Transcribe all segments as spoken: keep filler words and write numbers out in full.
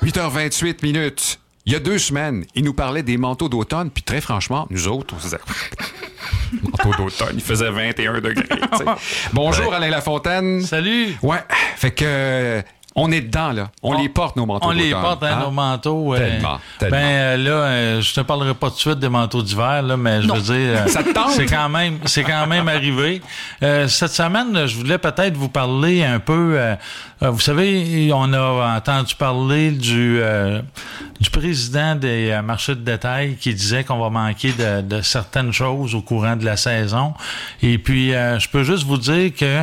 huit heures vingt-huit minutes. Il y a deux semaines, il nous parlait des manteaux d'automne, puis très franchement, nous autres, on se disait... manteau d'automne, il faisait vingt et un degrés. T'sais. Bonjour, ouais. Alain Lafontaine. Salut. Ouais, fait que... On est dedans, là. On, on les porte, nos manteaux On d'automne. les porte, hein, hein? Nos manteaux. Tellement, euh, tellement. Ben euh, là, euh, je te parlerai pas tout de suite des manteaux d'hiver, là, mais je veux dire... Euh, Ça te tente? C'est quand même, c'est quand même arrivé. Euh, cette semaine, je voulais peut-être vous parler un peu... Euh, euh, vous savez, on a entendu parler du, euh, du président des euh, marchés de détail qui disait qu'on va manquer de, de certaines choses au courant de la saison. Et puis, euh, je peux juste vous dire que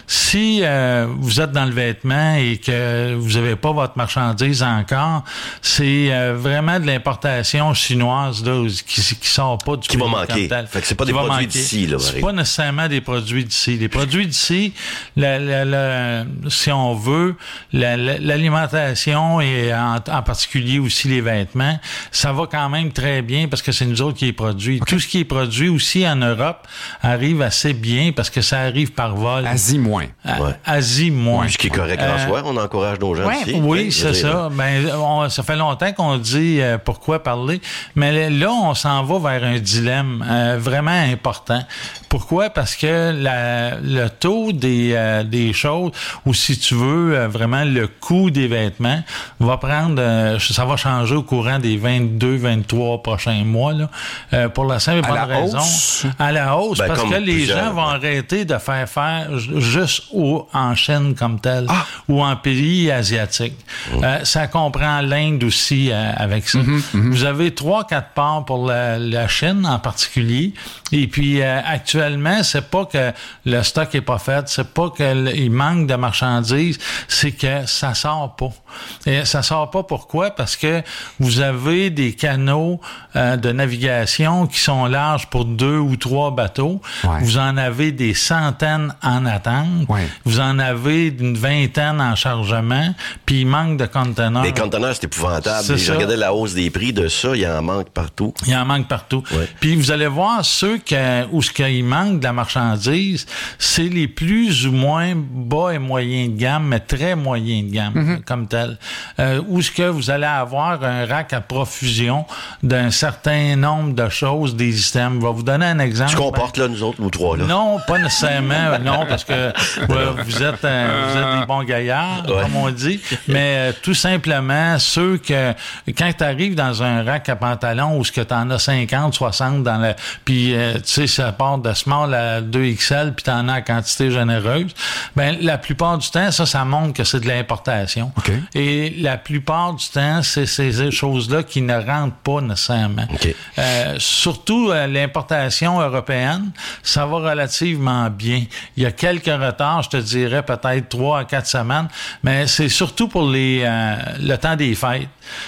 si euh, vous êtes dans le vêtement et que vous n'avez pas votre marchandise encore, c'est euh, vraiment de l'importation chinoise là, qui, qui sort pas du qui pays va manquer. Comme tel. Fait que c'est pas des produits d'ici, là. C'est pas nécessairement des produits d'ici. Les produits d'ici, la, la, la, si on veut, la, la, l'alimentation et en, en particulier aussi les vêtements, ça va quand même très bien parce que c'est nous autres qui les produisons. Okay. Tout ce qui est produit aussi en Europe arrive assez bien parce que ça arrive par vol. Asie moins. À, ouais. Asie moins. Ce qui est correct en euh, soi, on encourage nos gens ouais, ici. Oui, oui c'est ça. Ben, on, ça fait longtemps qu'on dit euh, pourquoi parler, mais là, on s'en va vers un dilemme euh, vraiment important. Pourquoi? Parce que la, le taux des, euh, des choses, ou si tu veux, euh, vraiment le coût des vêtements, va prendre, euh, ça va changer au courant des vingt-deux vingt-trois prochains mois, là, euh, pour la simple et bonne raison. Hausse? À la hausse, ben, parce que les gens vont arrêter de faire faire juste Ou en Chine comme telle, ah. ou en pays asiatique. Mm. Euh, ça comprend l'Inde aussi euh, avec ça. Mm-hmm, mm-hmm. Vous avez trois, quatre parts pour la, la Chine en particulier. Et puis euh, actuellement, c'est pas que le stock est pas fait, c'est pas qu'il manque de marchandises, c'est que ça sort pas. Et ça sort pas pourquoi? Parce que vous avez des canaux euh, de navigation qui sont larges pour deux ou trois bateaux. Ouais. Vous en avez des centaines en attente. Ouais. Vous en avez une vingtaine en chargement, puis il manque de conteneurs. Les conteneurs, c'est épouvantable. C'est je regardais la hausse des prix de ça, il en manque partout. Il en manque partout. Ouais. Puis vous allez voir, ceux que, où ce qu'il manque de la marchandise, c'est les plus ou moins bas et moyens de gamme, mais très moyens de gamme, mm-hmm. comme tel. Euh, où ce que vous allez avoir un rack à profusion d'un certain nombre de choses, des systèmes. Je vais vous donner un exemple. Tu comportes là, nous autres, nous trois, là? Non, pas nécessairement, non, parce que ouais, vous êtes euh, vous êtes des bons gaillards, ouais. comme on dit, mais euh, tout simplement, ceux que, quand tu arrives dans un rack à pantalon où ce que tu en as cinquante, soixante dans le, puis euh, tu sais, ça part de small à deux X L, puis tu en as en quantité généreuse, ben la plupart du temps, ça, ça montre que c'est de l'importation. Okay. Et la plupart du temps, c'est ces choses-là qui ne rentrent pas nécessairement. Okay. Euh, surtout, euh, l'importation européenne, ça va relativement bien. Il y a quelques retards, je te dirais peut-être trois à quatre semaines, mais c'est surtout pour les euh, le temps des fêtes.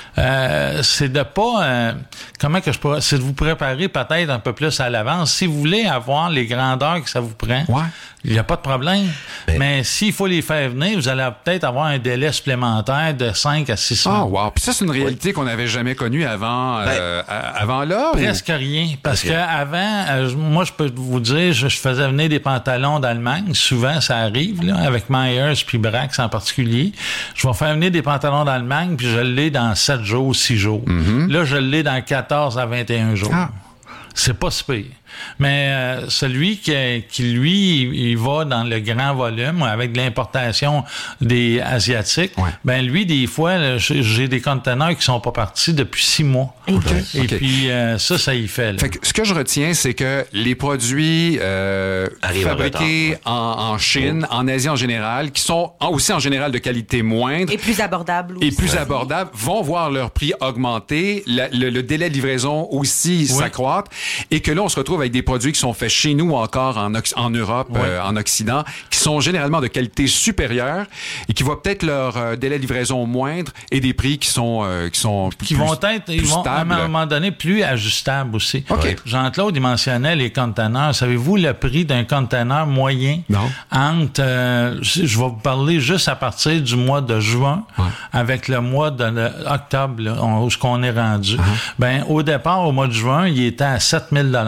Euh, c'est de pas euh, comment que je pourrais, c'est de vous préparer peut-être un peu plus à l'avance. Si vous voulez avoir les grandeurs que ça vous prend, ouais. il n'y a pas de problème. Mais, mais s'il faut les faire venir, vous allez peut-être avoir un délai supplémentaire de cinq à six mois. Ah, wow. Puis ça, c'est une réalité oui. qu'on n'avait jamais connue avant, ben, euh, avant là? Presque ou? rien. Parce okay. qu'avant, euh, moi, je peux vous dire, je, je faisais venir des pantalons d'Allemagne. Souvent, ça arrive, là, avec Myers puis Brax en particulier. Je vais faire venir des pantalons d'Allemagne, puis je l'ai dans sept jours, six jours. Mm-hmm. Là, je l'ai dans quatorze à vingt et un jours. Ah. C'est pas si pire. Mais euh, celui qui, qui, lui, il va dans le grand volume avec de l'importation des Asiatiques, ouais. ben lui, des fois, là, j'ai des conteneurs qui sont pas partis depuis six mois. Okay. Et okay. puis, euh, ça, ça y fait. Là. Fait que ce que je retiens, c'est que les produits euh, fabriqués en, en Chine, oh. en Asie en général, qui sont aussi en général de qualité moindre... Et plus abordables. Et plus ouais. abordables, vont voir leur prix augmenter, la, le, le délai de livraison aussi oui. s'accroître, et que là, on se retrouve avec des produits qui sont faits chez nous ou encore en, en Europe, ouais. euh, en Occident, qui sont généralement de qualité supérieure et qui voient peut-être leur euh, délai de livraison moindre et des prix qui sont euh, qui sont qui plus, vont être ils vont stables. À un moment donné plus ajustables aussi. Okay. Jean-Claude il mentionnait les conteneurs. Savez-vous le prix d'un conteneur moyen non. entre euh, je vais vous parler juste à partir du mois de juin ouais. avec le mois de le, octobre là, on, où ce qu'on est rendu. Uh-huh. Ben au départ au mois de juin il était à sept mille dollars. Ouais.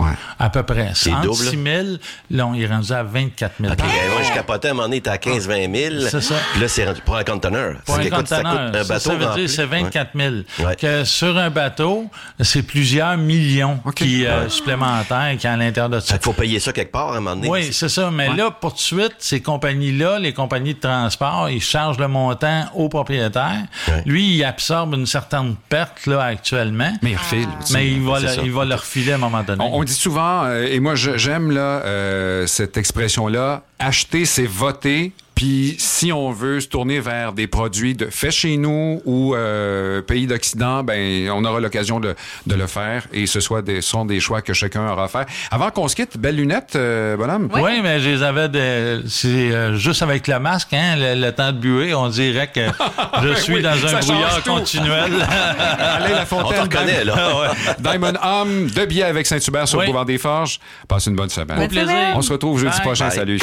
À peu près. C'est Entre double. six mille, là, on est rendu à vingt-quatre mille. OK, ah! Moi, je capotais, à un moment donné, t'es à quinze à vingt mille. C'est ça. Puis là, c'est rendu pour un conteneur. Pour un ça coûte, conteneur, ça coûte un ça, bateau ça veut rempli. dire c'est vingt-quatre mille. Ouais. Que sur un bateau, c'est plusieurs millions Okay. qui, euh, Ouais. supplémentaires qui sont à l'intérieur de ça. Fait qu'il faut payer ça quelque part à un moment donné. Oui, c'est ça. Mais Ouais. là, pour tout de suite, ces compagnies-là, les compagnies de transport, ils chargent le montant au propriétaire. Ouais. Lui, il absorbe une certaine perte là actuellement. Mais il refile. aussi. Mais il va, c'est le, ça. il va le refiler à un moment donné. On, on dit souvent, euh, et moi je- j'aime là euh, cette expression-là, acheter, c'est voter. Puis si on veut se tourner vers des produits de fait chez nous ou euh, pays d'Occident, ben on aura l'occasion de, de le faire et ce soit des, sont des choix que chacun aura à faire. Avant qu'on se quitte, belles lunettes, euh, bonhomme. Oui, ouais, mais je les avais de, c'est euh, juste avec le masque, hein, le, le temps de buer, on dirait que je suis Oui, dans ça un change brouillard tout. continuel. Alain On Lafontaine, te reconnaît, là. Diamond Homme, de billets avec Saint-Hubert sur Oui. le boulevard des Forges. Passe une bonne semaine. Au plaisir. On se retrouve jeudi Bye. prochain. Bye. Salut.